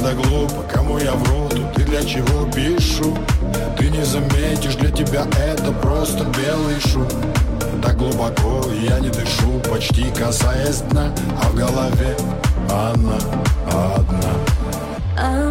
правда глупо, кому я вру, тут и для чего пишу. Ты не заметишь, для тебя это просто белый шум. Так глубоко я не дышу, почти касаясь дна, а в голове она одна.